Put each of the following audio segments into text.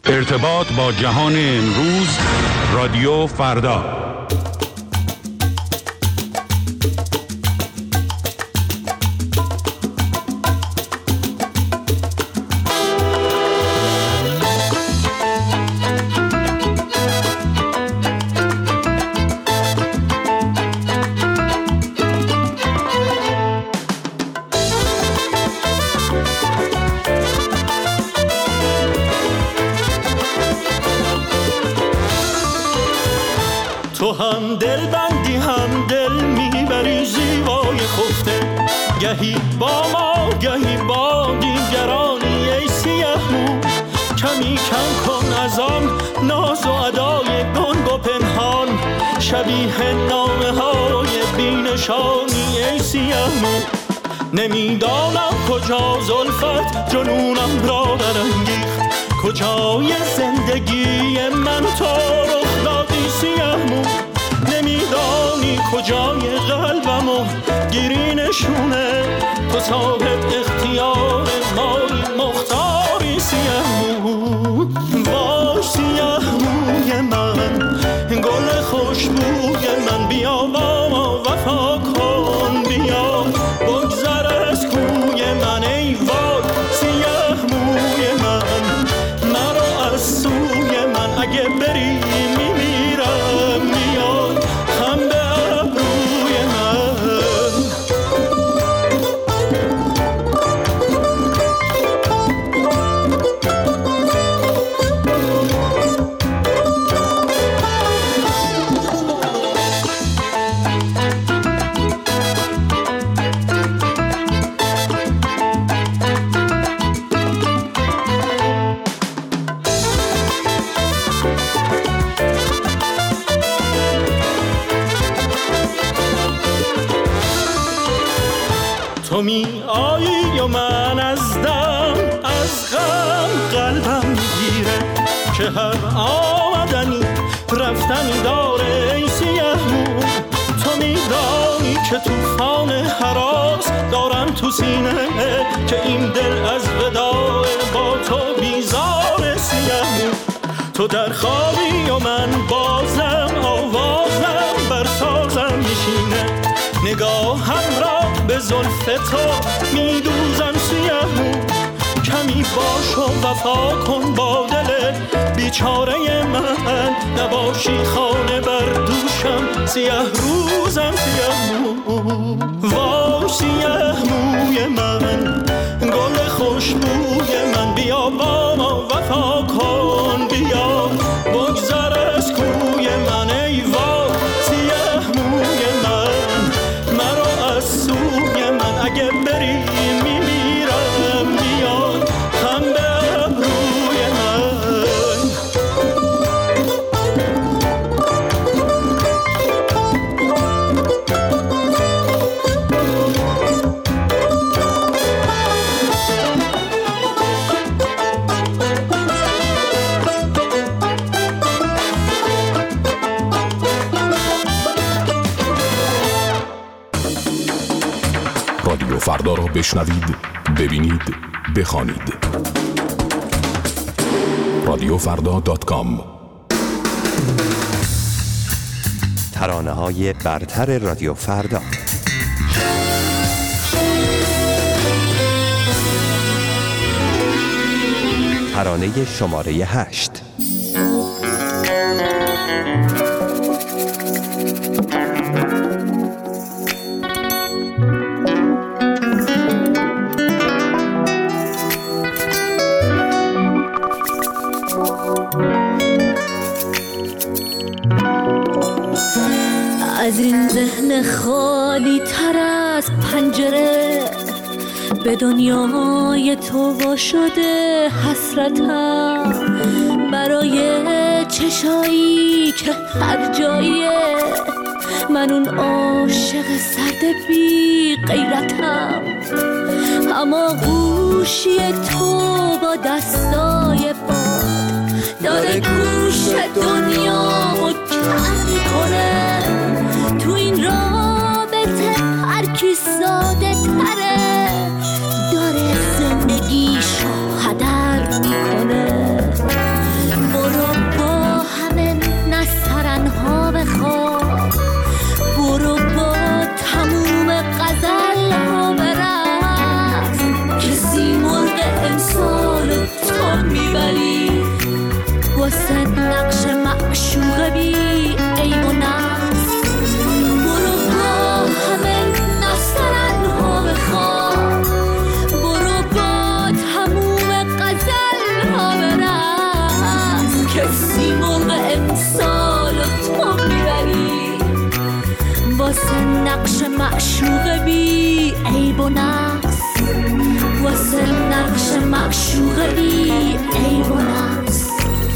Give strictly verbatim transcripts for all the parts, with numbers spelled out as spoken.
ارتباط با جهان امروز، رادیو فردا. تو هم دل بندی هم دل میبری زیبای خفته، گهی با ما گهی با دیگرانی ای سیه مو. کمی کم کن از آن ناز و ادای گنگ و پنهان، شبیه نامه های بینشانی ای سیه مو. نمیدانم کجا زلفت جنونم را برانگیخت، کجای زندگی من تو رخ دادی سیه مو. نمیدانی کجای قلبمو گیری نشونه، تو صاحب اختیار مایی مختاری سیه مو. وای سیه موی من، گل خوشبوی من، بیا با ما وفا کن، بیا بگذر از کوی من. ای وای سیه موی من، مرا از سوی من، اگه بری میمیرم، بیا خم به ابروی من. تو می آیی و من از دم از غم قلبم میگیره، که هر آمدنی رفتنی داره ای سیه مو. تو میدانی که توفان هراس دارم تو سینه، که این دل از وداع با تو بیزار سیه مو. تو در خوابی و من بازم آوازم بر سازم میشینه، نگاهم را به زلف تو میدوزم سیه مو. کمی باش و وفا کن با دل بیچاره من، نباشی خانه بر دوشم سیه روزم سیه مو. وای سیه موی من، گل خوشبوی من، بیا با ما وفا کن، بیا بگذر از کوی من. ای وای سیه موی من، مرا از سوی من، اگه بری میمیرم، بیا خم به ابروی من. رادیو فردا را بشنوید، ببینید، بخوانید. رادیو فردا دات کام. ترانه‌های برتر رادیو فردا. ترانه شماره هشت. از این ذهن خالی تر از پنجره، به دنیای تو وا شده حسرتم، برای چشایی که هر جاییه، من اون عاشق سرد بی غیرتم. اما گوشی تو با دستای باد داره گوش دنیامو کم میکنه. تو این رابطه هر کی ساده تره داره زندگیشو هدر میکنه. معشوق بی عیب و نقص، واسه نقش معشوق بی عیب و نقص.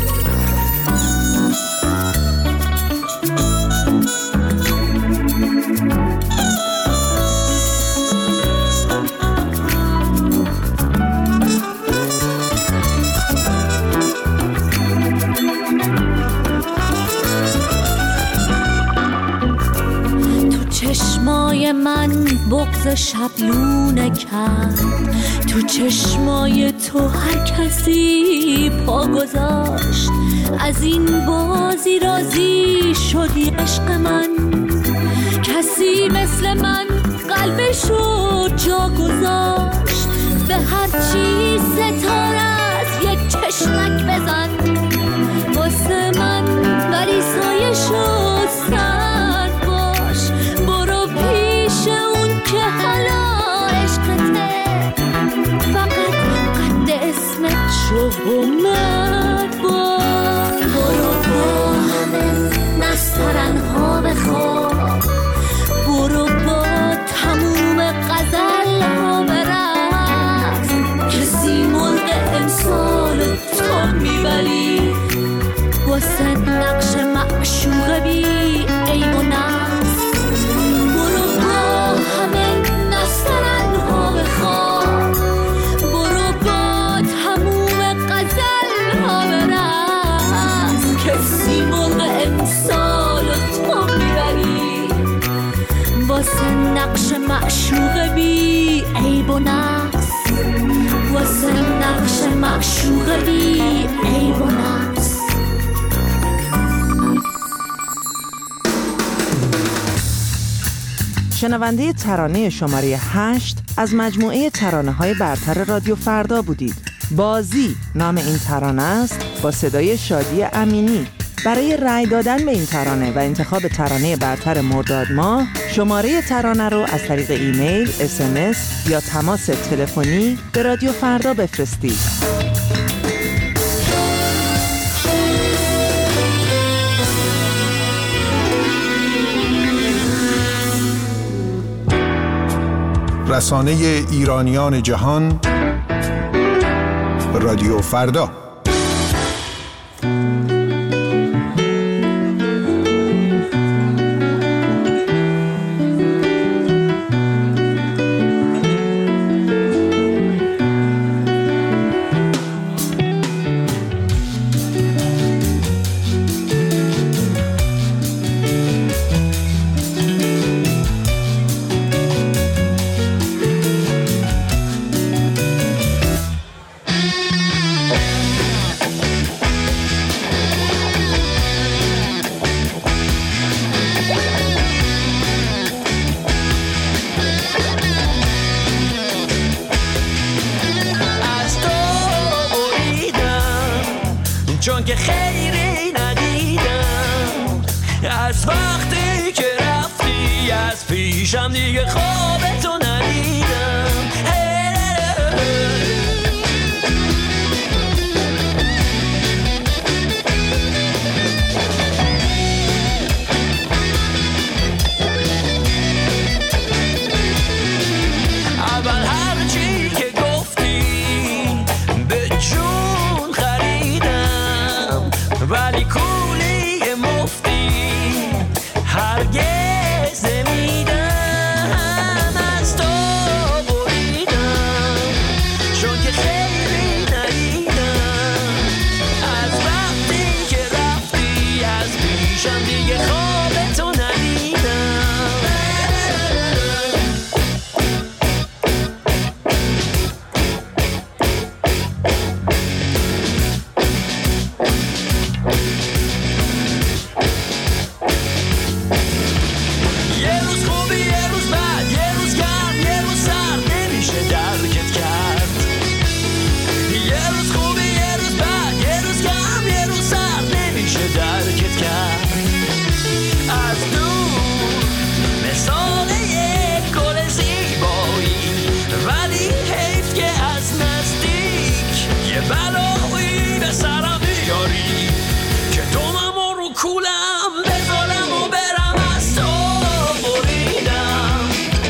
چشمای من بغض شبلونه کرد، تو چشمای تو هر کسی پا گذاشت. از این بازی راضی شدی عشق من، کسی مثل من قلبشو جا گذاشت. به هر چی ستاره از یک چشمک بزن واسه من، ولی سایه شد سرد باش. برو پیش اون که حالا عشقته، فقط قد اسمت شو و مرد باش. برو با همه نسترن ها بخواب، برو با تموم غزل ها برقص. کسی مرغ امسال تو میبری واسه نقش معشوق بی عیب و نقص. برو با همه نسترن ها بخواب، برو با تموم غزل ها برقص. کسی مرغ امسال تو میبری واسه نقش معشوق بی عیب و نقص، واسه نقش معشوق بی عیب و نقص. شنونده ترانه شماره هشت از مجموعه ترانه‌های برتر رادیو فردا بودید. بازی نام این ترانه است با صدای شادی امینی. برای رأی دادن به این ترانه و انتخاب ترانه برتر مرداد ماه، شماره ترانه رو از طریق ایمیل، اس ام اس یا تماس تلفنی به رادیو فردا بفرستید. رسانه ایرانیان جهان، رادیو فردا. چون که خیری ندیدم از وقتی که رفتی، از پیشم دیگه خوابتو ندیدم. اول هر چی که گفتی به جون خریدم، ولی کولی مفتی هرگز نمیدم. از تو بریدم چون که خیلی ندیدم، از وقتی که رفتی، از پیشم دیگه خوابتو ندیدم. یه روز خوبی یه روز بد، یه روز گرم یه روز سرد، نمیشه درکت کرد. یه روز خوبی یه روز بد، یه روز گرم یه روز سرد، نمیشه درکت کرد. از دور مثال یک گل زیبایی، ولی حیف که از نزدیک یه بلایی به سرم بیاری که دومم رو کولم بذارم و برم. از تو بریدم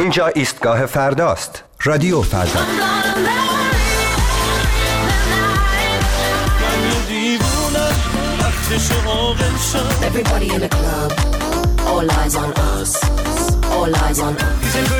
اینجا ایستگاه فرداست. رادیو فردا. Everybody in the club, all eyes on us, all eyes on us.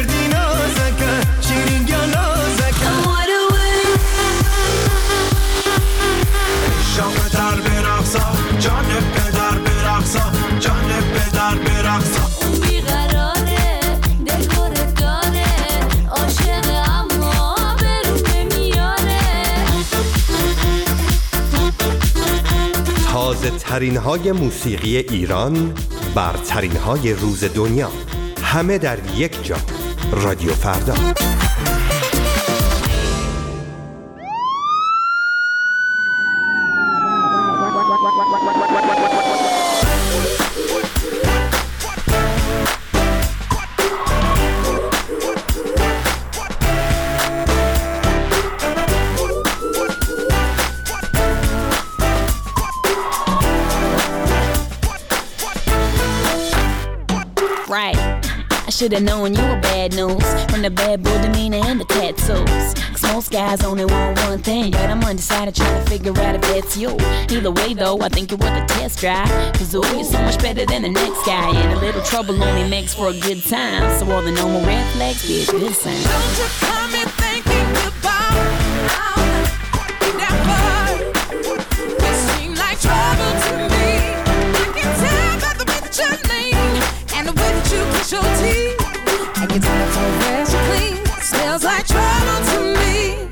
تازه ترین های موسیقی ایران، برترین های روز دنیا، همه در یک جا. رادیو فردا. Should've known you were bad news from the bad boy demeanor and the tattoos. Cause most guys only want one thing, but I'm undecided trying to figure out if that's you. Either way though, I think you're worth a test drive. Cause ooh, you're so much better than the next guy, and a little trouble only makes for a good time. So all the normal red flags be a good sign. Don't you come in thinking about how that word. It seems like trouble to me. I can tell by the way that you're lean and the way that you kiss your teeth. I can tell it's all fresh and clean. Smells like trouble to me.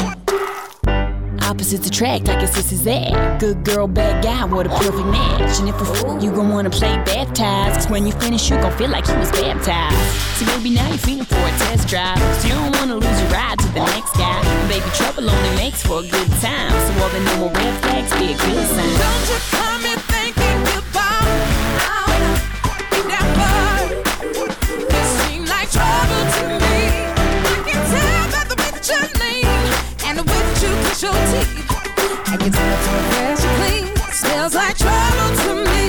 Opposites attract, I guess this is that. Good girl, bad guy, what a perfect match. And if a fool, you gon' wanna play baptized. Cause when you finish, you gon' feel like you was baptized. See, baby, now you're feeling for a test drive. So you don't wanna lose your ride to the next guy. And baby, trouble only makes for a good time. So all the normal red flags be a good sign. Don't you come in thinking about how that word. It seems like trouble to me. I can tell by the way that you're lean and the way that you kiss your teeth. I can tell it's all fresh and clean. Smells like trouble to me.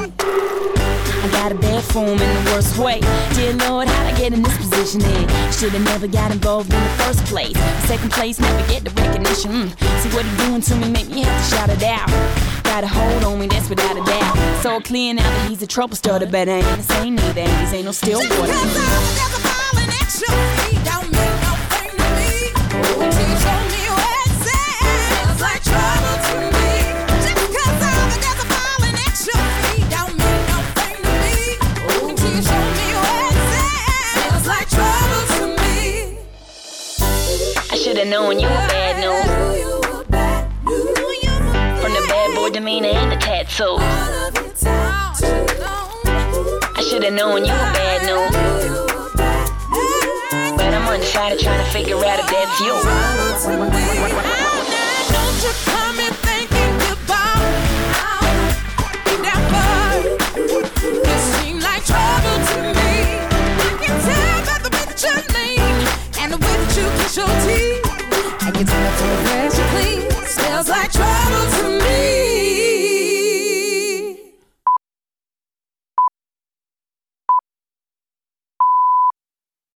I got a bad form in the worst way. Dear Lord, how'd I get in this position then? Should've never got involved in the first place. Second place, never get the recognition. Mm. See what he doing to me, make me have to shout it out. Got a hold on me, that's without a doubt. So clear now that he's a trouble starter, but I ain't the same neither. And these ain't no still water. Just because there's a falling at your feet don't mean no thing to me. Until you show me where it's at. Smells like trouble to me. Just because there's a falling at your feet don't mean no thing to me. Until you show me where it's at. Smells like trouble to me. I should've known you were bad news. From the bad boy demeanor and the tattoos. I should've known you were bad news. But I'm undecided trying to figure out if that's you. Don't you come